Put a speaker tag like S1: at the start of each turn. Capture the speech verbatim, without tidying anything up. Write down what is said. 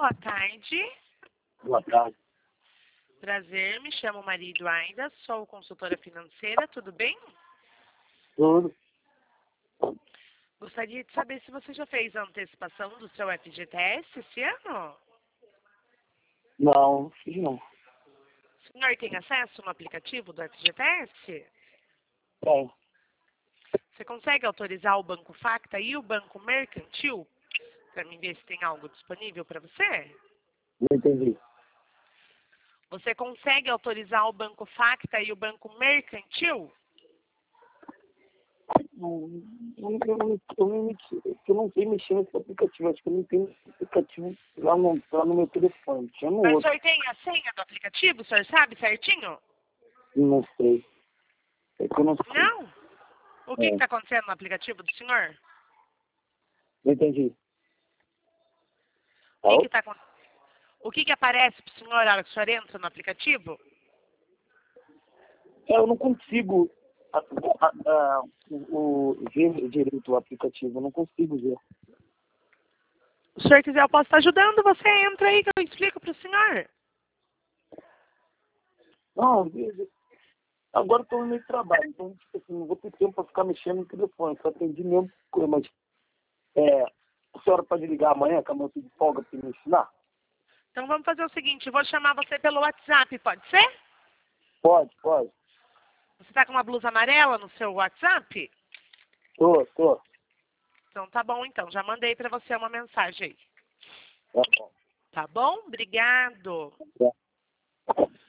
S1: boa tarde.
S2: Boa tarde.
S1: Prazer, me chamo Maria Eduarda, sou consultora financeira, tudo bem?
S2: Tudo?
S1: Gostaria de saber se você já fez a antecipação do seu F G T S esse ano?
S2: Não, fiz não.
S1: O senhor tem acesso no aplicativo do F G T S?
S2: Bem,
S1: Você consegue autorizar o Banco Facta e o Banco Mercantil para mim ver se tem algo disponível para você?
S2: não entendi.
S1: Você consegue autorizar o Banco Facta e o Banco Mercantil?
S2: Não, não, eu, não, eu, não, mexi- eu não sei mexer nesse aplicativo. Acho que eu não tenho esse aplicativo lá no, lá no meu telefone. Tinha no
S1: Mas o
S2: outro.
S1: senhor tem a senha do aplicativo? O senhor sabe certinho?
S2: Não sei. É que eu não sei.
S1: Não? O que
S2: É,
S1: está acontecendo no aplicativo do senhor?
S2: não entendi.
S1: O que
S2: Alô?
S1: que tá, acon- o que que aparece para o senhor na hora que o senhor entra no aplicativo?
S2: É, eu não consigo a, a, a, o, o, ver direito o aplicativo. Eu não consigo ver.
S1: Se o senhor quiser, eu posso estar ajudando. Você entra aí que eu explico para o senhor.
S2: Não, veja. Agora eu estou no meio de trabalho. Então, tipo assim, não vou ter tempo para ficar mexendo no telefone. Só atendi mesmo. Mas é, a senhora pode ligar amanhã, que amanhã eu tô de folga para me ensinar?
S1: Então vamos fazer o seguinte, eu vou chamar você pelo WhatsApp, pode ser?
S2: Pode, pode.
S1: Você está com uma blusa amarela no seu WhatsApp?
S2: Tô, tô.
S1: Então tá bom então, já mandei para você uma mensagem aí.
S2: Tá bom.
S1: Tá bom? Obrigado.
S2: Tá.